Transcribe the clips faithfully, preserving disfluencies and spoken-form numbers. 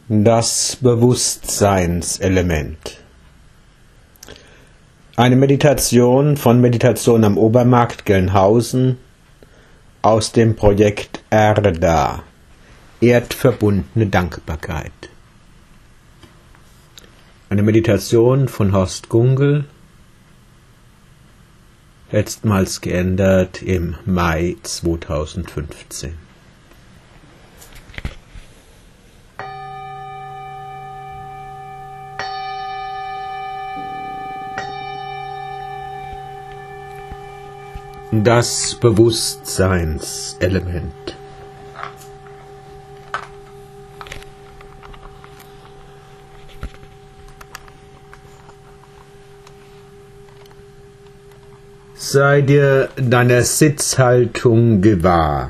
Das Bewusstseinselement. Eine Meditation von Meditation am Obermarkt Gelnhausen aus dem Projekt Erda, erdverbundene Dankbarkeit. Eine Meditation von Horst Gungel, letztmals geändert im Mai zweitausendfünfzehn. Das Bewusstseinselement. Sei dir deiner Sitzhaltung gewahr.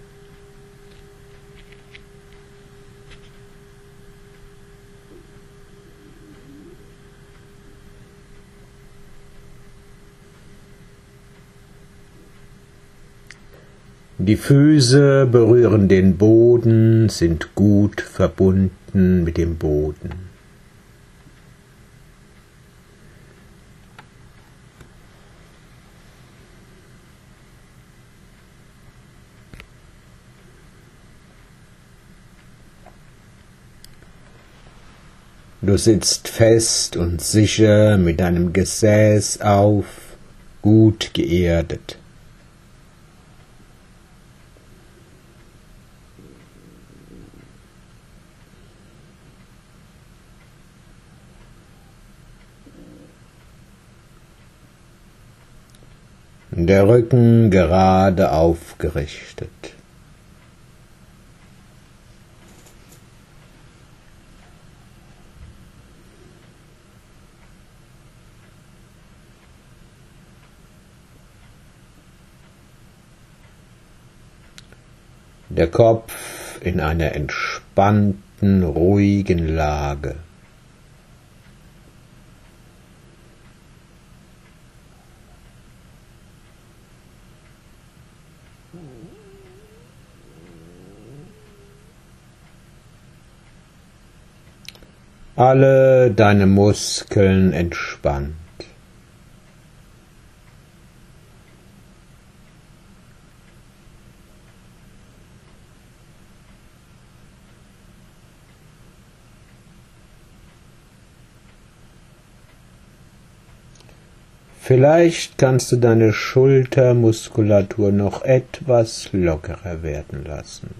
Die Füße berühren den Boden, sind gut verbunden mit dem Boden. Du sitzt fest und sicher mit deinem Gesäß auf, gut geerdet. Der Rücken gerade aufgerichtet. Der Kopf in einer entspannten, ruhigen Lage. Alle deine Muskeln entspannt. Vielleicht kannst du deine Schultermuskulatur noch etwas lockerer werden lassen.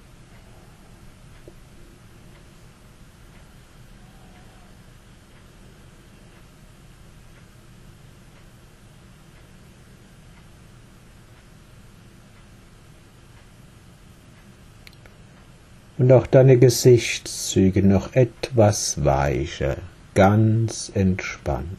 Und auch deine Gesichtszüge noch etwas weicher, ganz entspannt.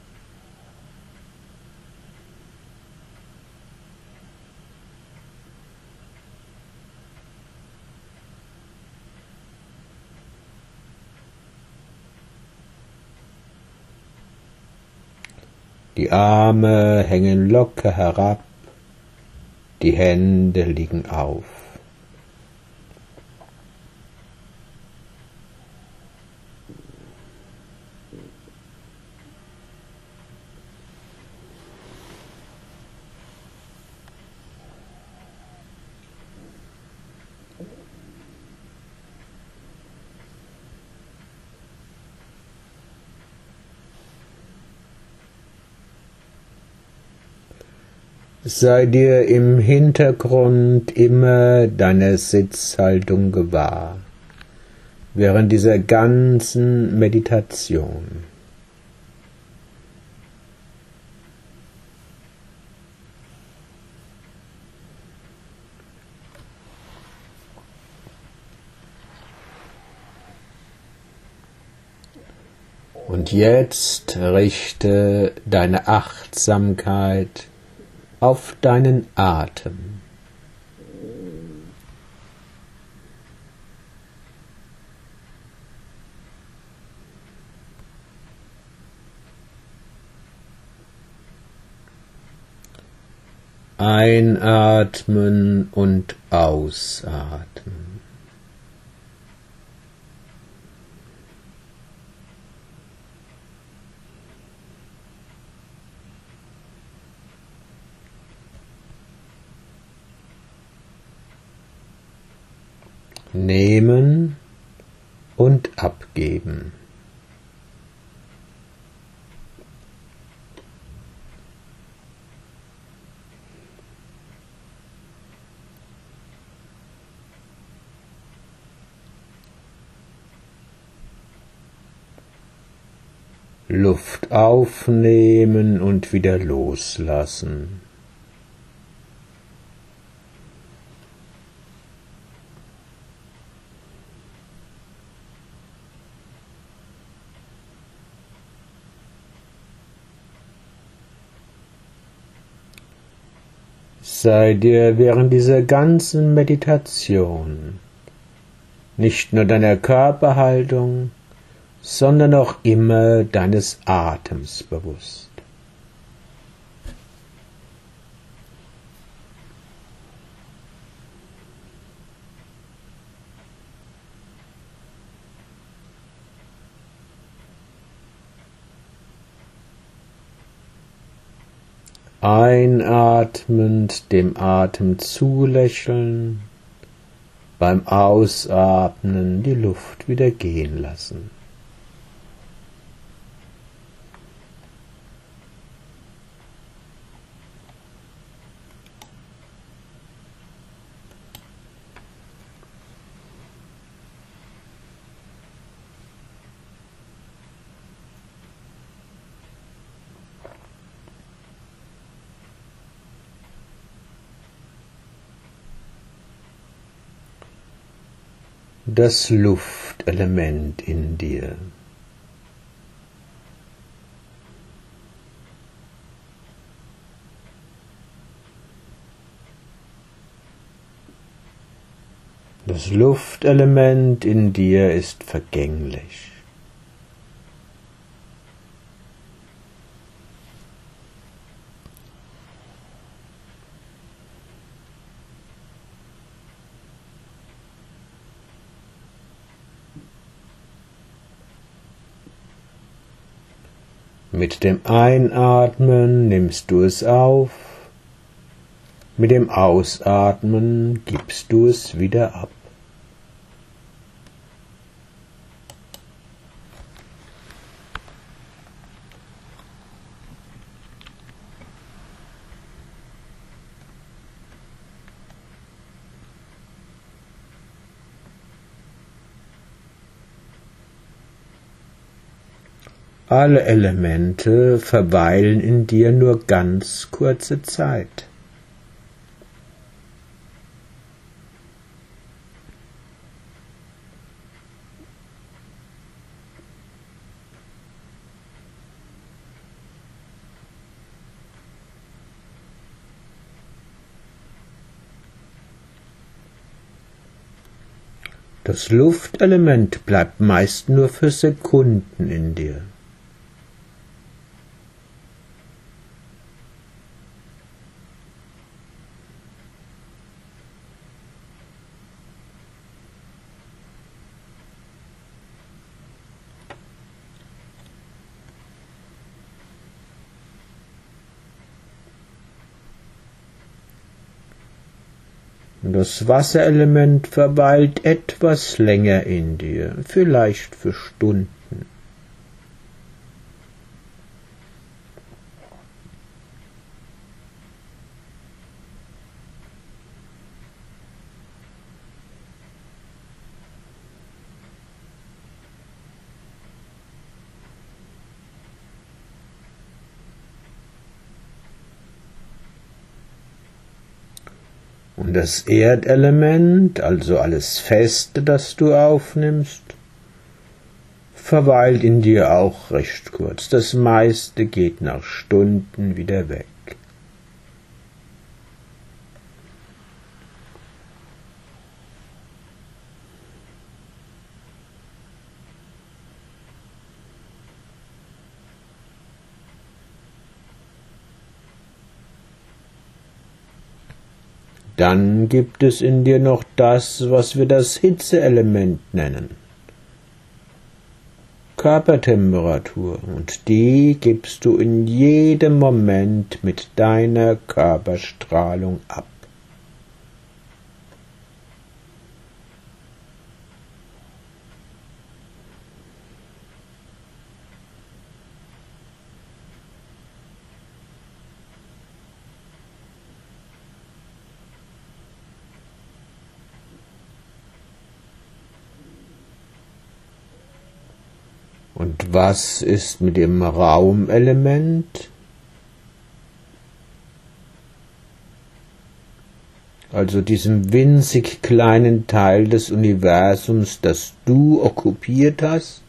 Die Arme hängen locker herab, die Hände liegen auf. Sei dir im Hintergrund immer deiner Sitzhaltung gewahr, während dieser ganzen Meditation. Und jetzt richte deine Achtsamkeit auf deinen Atem. Einatmen und ausatmen. Nehmen und abgeben. Luft aufnehmen und wieder loslassen. Sei dir während dieser ganzen Meditation nicht nur deiner Körperhaltung, sondern auch immer deines Atems bewusst. Einatmend dem Atem zulächeln, beim Ausatmen die Luft wieder gehen lassen. Das Luftelement in dir. Das Luftelement in dir ist vergänglich. Mit dem Einatmen nimmst du es auf, mit dem Ausatmen gibst du es wieder ab. Alle Elemente verweilen in dir nur ganz kurze Zeit. Das Luftelement bleibt meist nur für Sekunden in dir. Das Wasserelement verweilt etwas länger in dir, vielleicht für Stunden. Und das Erdelement, also alles Feste, das du aufnimmst, verweilt in dir auch recht kurz. Das meiste geht nach Stunden wieder weg. Dann gibt es in dir noch das, was wir das Hitzeelement nennen. Körpertemperatur, und die gibst du in jedem Moment mit deiner Körperstrahlung ab. Und was ist mit dem Raumelement? Also diesem winzig kleinen Teil des Universums, das du okkupiert hast?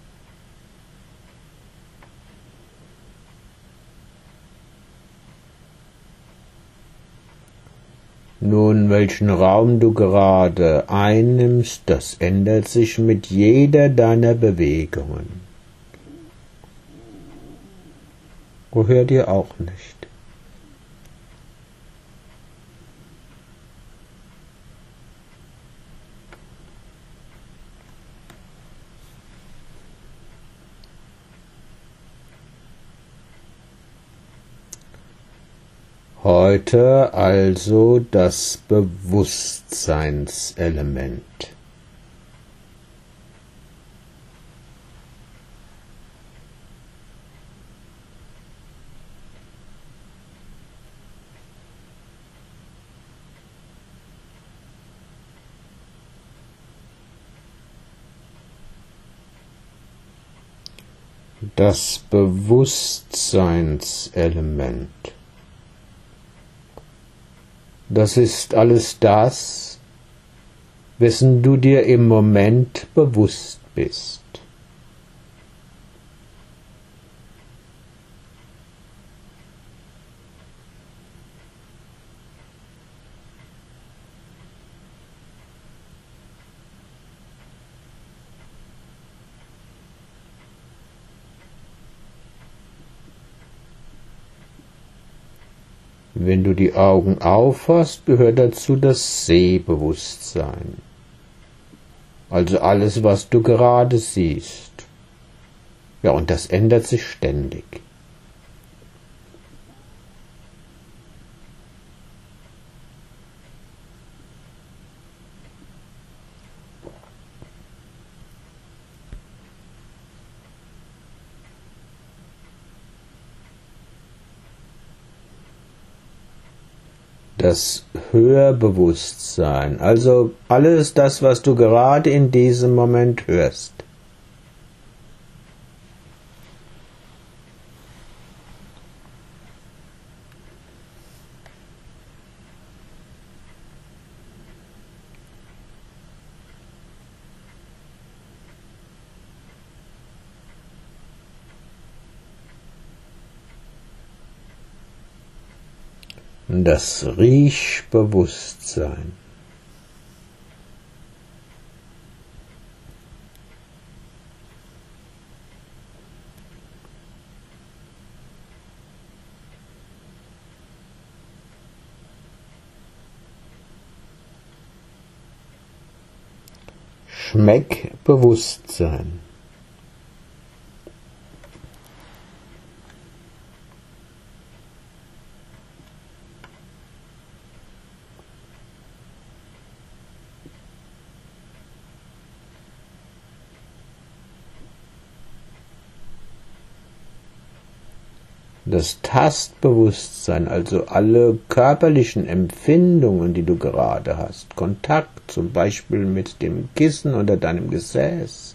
Nun, welchen Raum du gerade einnimmst, das ändert sich mit jeder deiner Bewegungen. Gehört dir auch nicht. Heute also das Bewusstseinselement. Das Bewusstseinselement. Das ist alles das, wessen du dir im Moment bewusst bist. Wenn du die Augen aufhast, gehört dazu das Sehbewusstsein. Also alles, was du gerade siehst. Ja, und das ändert sich ständig. Das Hörbewusstsein, also alles das, was du gerade in diesem Moment hörst. Das Riechbewusstsein. Schmeckbewusstsein. Das Tastbewusstsein, also alle körperlichen Empfindungen, die du gerade hast, Kontakt zum Beispiel mit dem Kissen oder deinem Gesäß.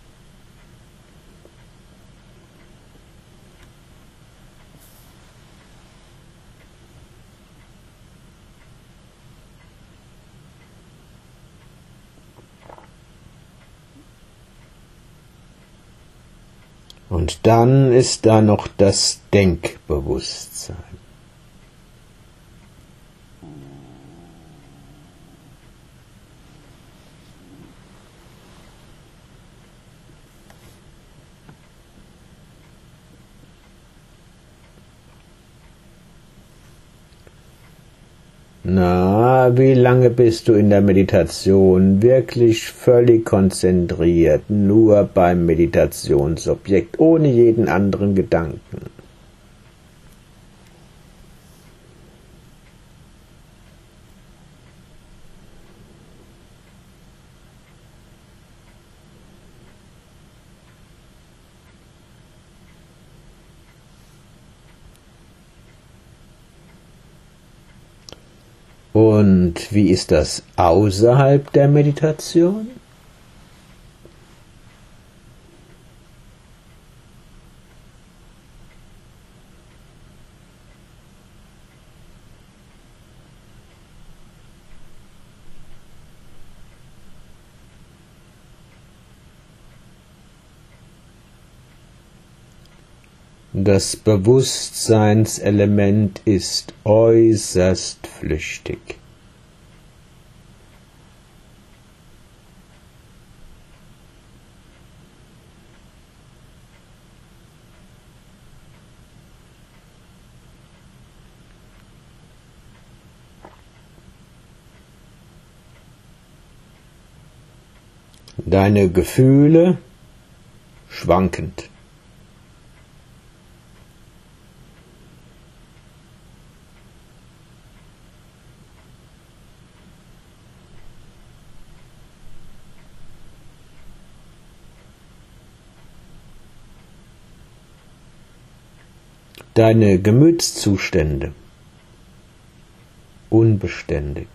Und dann ist da noch das Denkbewusstsein. Na, wie lange bist du in der Meditation wirklich völlig konzentriert, nur beim Meditationsobjekt, ohne jeden anderen Gedanken? Und wie ist das außerhalb der Meditation? Das Bewusstseinselement ist äußerst flüchtig. Deine Gefühle schwankend. Deine Gemütszustände unbeständig.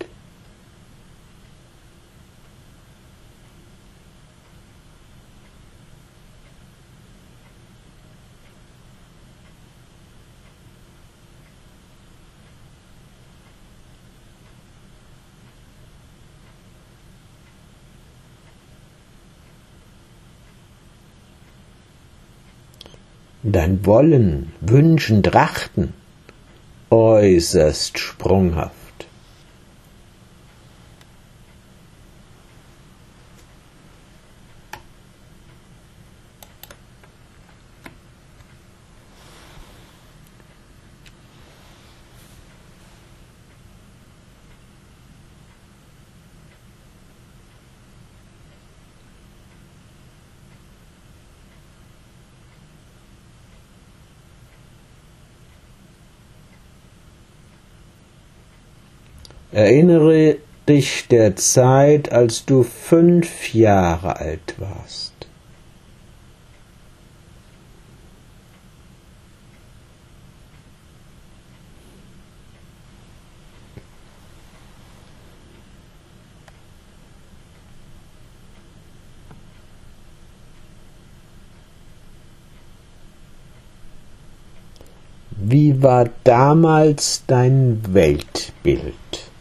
Dein Wollen, Wünschen, Trachten äußerst sprunghaft. Erinnere dich der Zeit, als du fünf Jahre alt warst. Wie war damals dein Weltbild?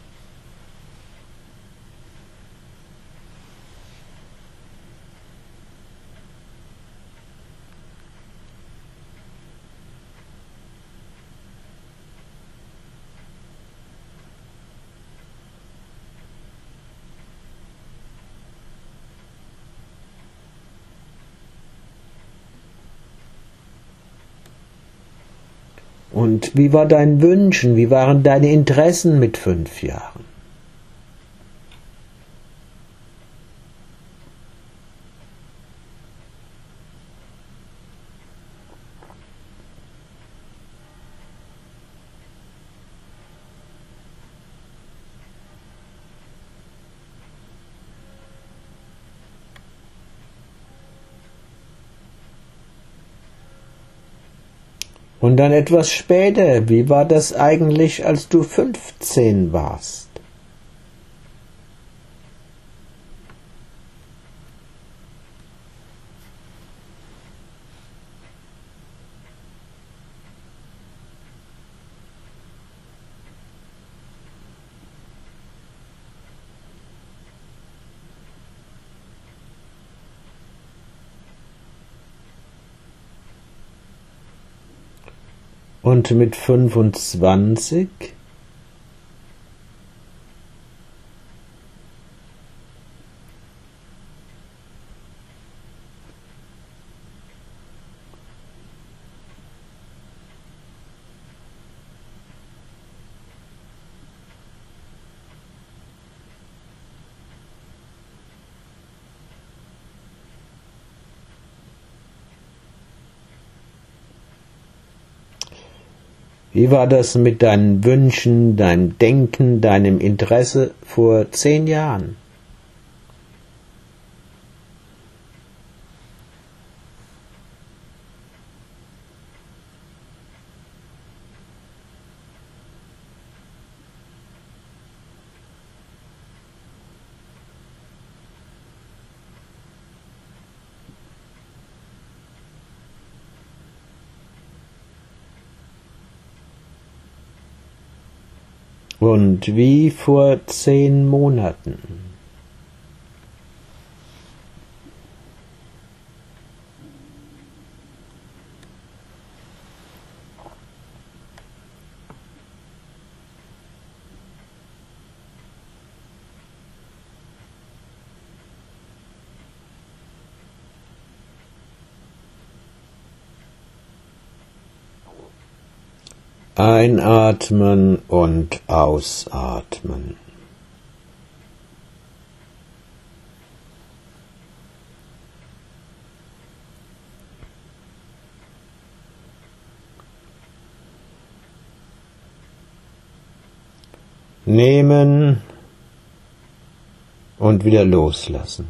Und wie war dein Wünschen, wie waren deine Interessen mit fünf Jahren? Und dann etwas später, wie war das eigentlich, als du fünfzehn warst? Und mit fünfundzwanzig? Wie war das mit deinen Wünschen, deinem Denken, deinem Interesse vor zehn Jahren? Und wie vor zehn Monaten? Einatmen und ausatmen. Nehmen und wieder loslassen.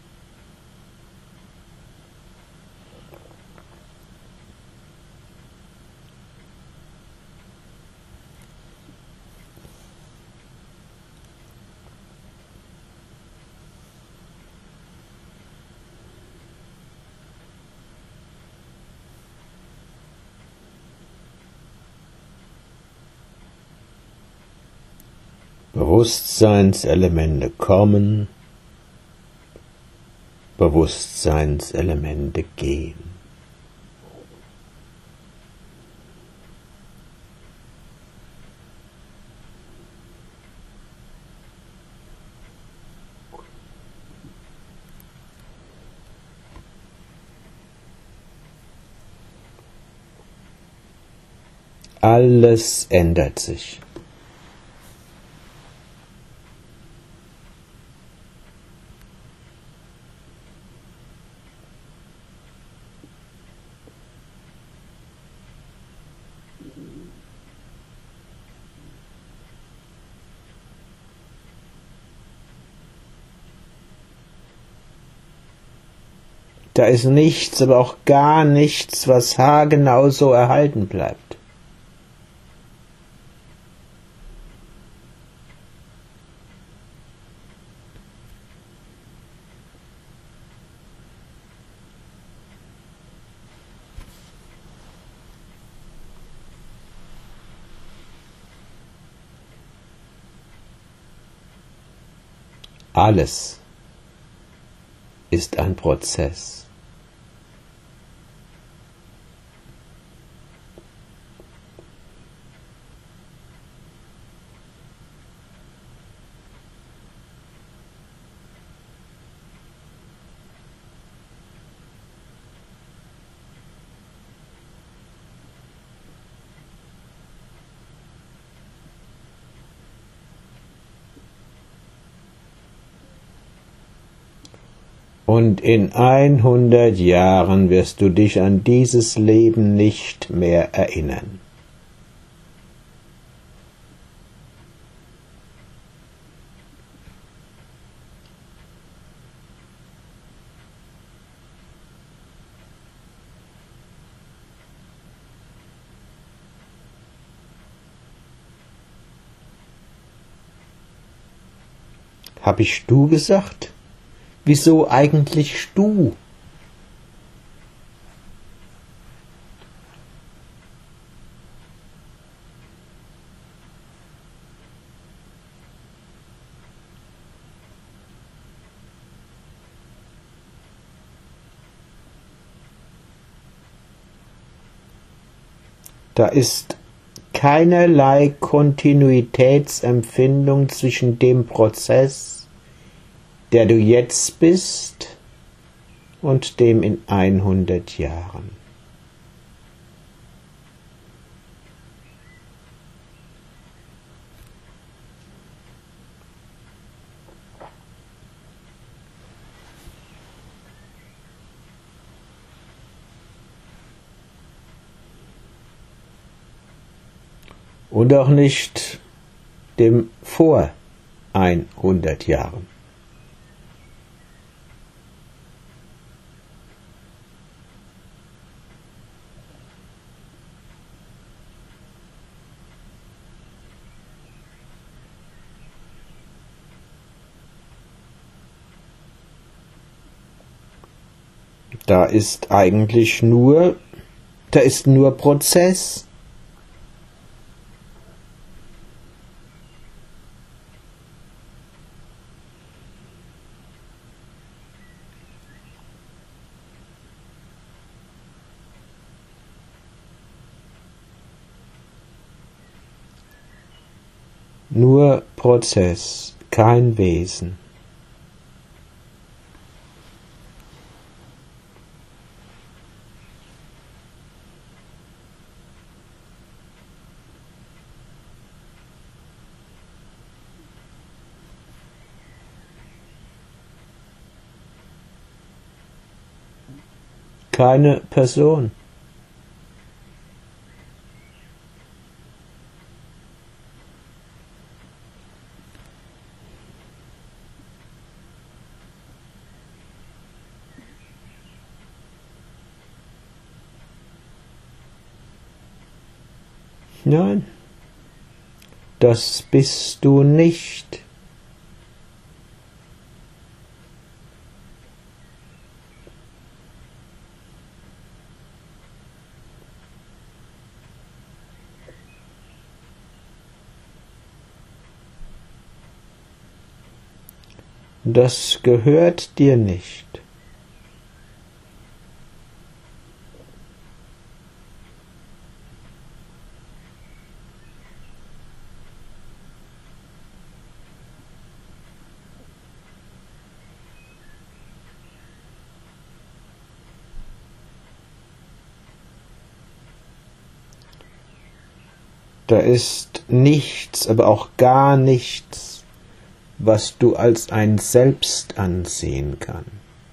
Bewusstseinselemente kommen, Bewusstseinselemente gehen. Alles ändert sich. Da ist nichts, aber auch gar nichts, was haargenau so erhalten bleibt. Alles ist ein Prozess. Und in hundert Jahren wirst du dich an dieses Leben nicht mehr erinnern. Hab ich du gesagt? Wieso eigentlich du? Da ist keinerlei Kontinuitätsempfindung zwischen dem Prozess, der du jetzt bist, und dem in hundert Jahren. Und auch nicht dem vor hundert Jahren. Da ist eigentlich nur, da ist nur Prozess. Nur Prozess, kein Wesen. keine Person. Nein, das bist du nicht. Das gehört dir nicht. Da ist nichts, aber auch gar nichts, was du als ein Selbst ansehen kannst.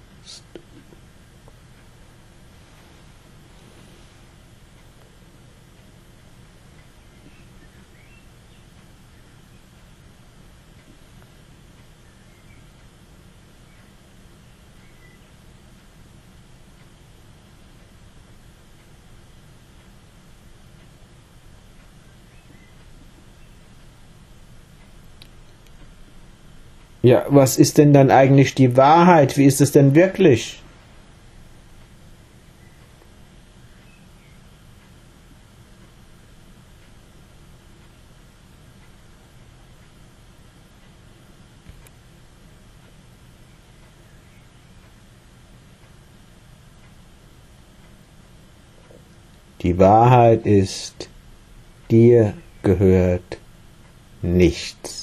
Ja, was ist denn dann eigentlich die Wahrheit? Wie ist es denn wirklich? Die Wahrheit ist, dir gehört nichts.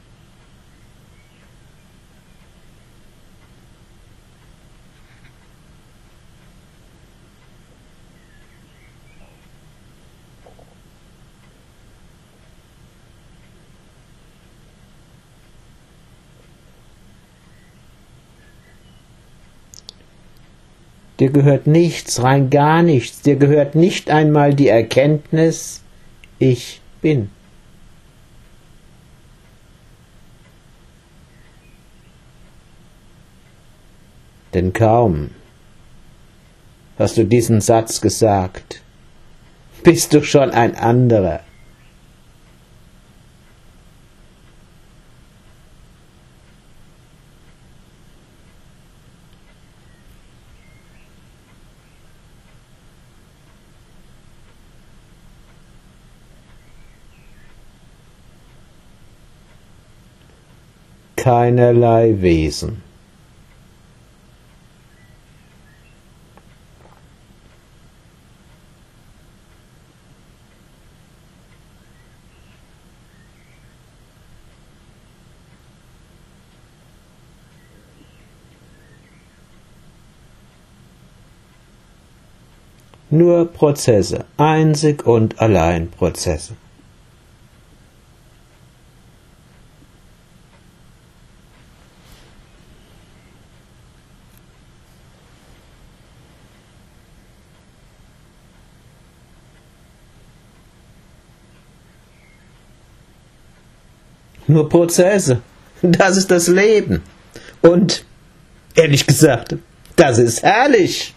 Dir gehört nichts, rein gar nichts. Dir gehört nicht einmal die Erkenntnis, ich bin. Denn kaum hast du diesen Satz gesagt, bist du schon ein anderer. Keinerlei Wesen. Nur Prozesse, einzig und allein Prozesse. Nur Prozesse. Das ist das Leben. Und, ehrlich gesagt, das ist herrlich.